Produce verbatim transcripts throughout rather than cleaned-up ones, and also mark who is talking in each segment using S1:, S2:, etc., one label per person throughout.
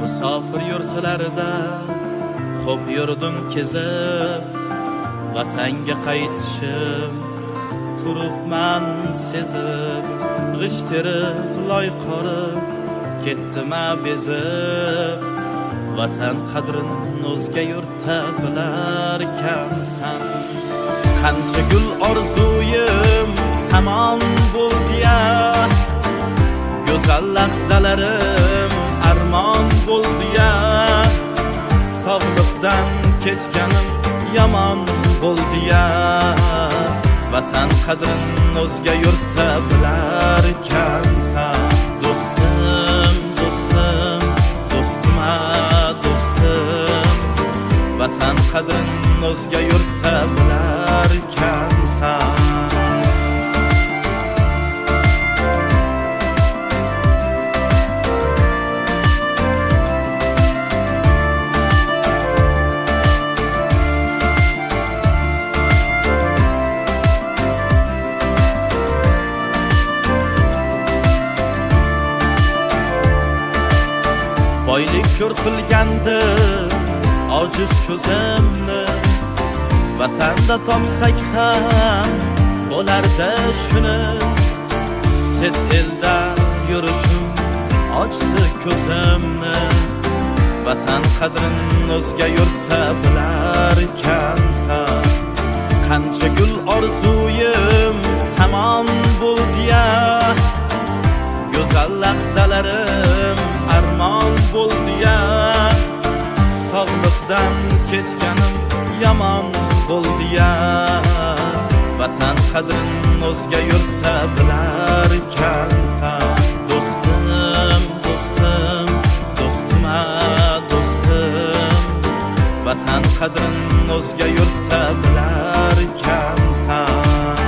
S1: musofir yurtlarida xo'p yurdim kezib, vatanga qaytishim turibman sezib, g'isht terib loy qorib ketdima bezib, vatan qadrin o'zga yurtda bilarkansan. Qancha gul orzuyim samon bo'ldi-ya, go'zal lahzalarim armon bo'ldi-ya, sog'liqdan kechganim yomon bo'ldi-ya, vatan qadrin o'zga yurtda bilarkansan. Do'stim, do'stim, do'stima, do'stim, vatan qadrin o'zga yurtda bilarkansan. Boylik ko'r qilgandi ojiz ko'zimni, vatanda topsak ham bo'lardi shuni. Chet elda yurishim ochdi ko'zimni, vatan qadrin o'zga yurtda bilarkansan. Qancha gul orzuyim samon bo'ldi-ya, go'zal lahzalarim armon bo'ldi-ya, sog'liqdan kechganim yomon bo'ldi-ya, vatan qadrin o'zga yurtda bilarkansan. Do'stim, do'stim, do'stima, do'stim, vatan qadrin o'zga yurtda bilarkansan.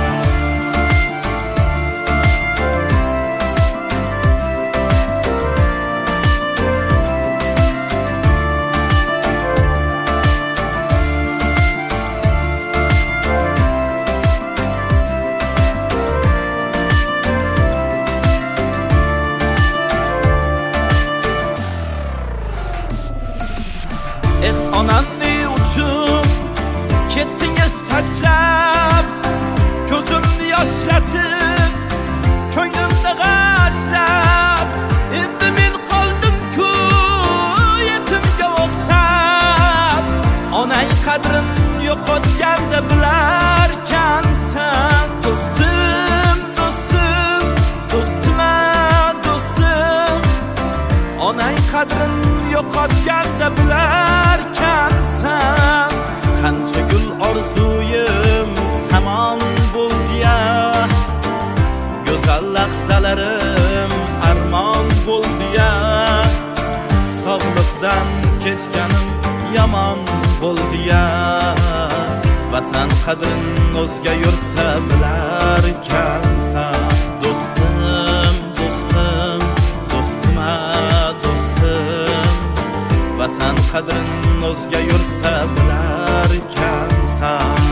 S1: Eh onamni uchun ketdingiz tashlab, ko'zimni yoshlatib, ko'nglimni g'ashlab, endi men qoldim-ku yetimga o'xshab. Onang qadrin yo'qotganda bilarkansan. Do'stim, do'stim, do'stima, do'stim, onang qadrin yo'qotganda bilarkansan. Qancha gul orzuyim samon bo'ldi-ya, go'zal lahzalarim armon bo'ldi-ya, sog'liqdan kechganim yomon bo'ldi-ya, vatan qadrin o'zga yurtda bilarkansan. Do'stim, do'stim, do'stima, do'stim, vatan qadrin o'zga yurtda bilarkansan.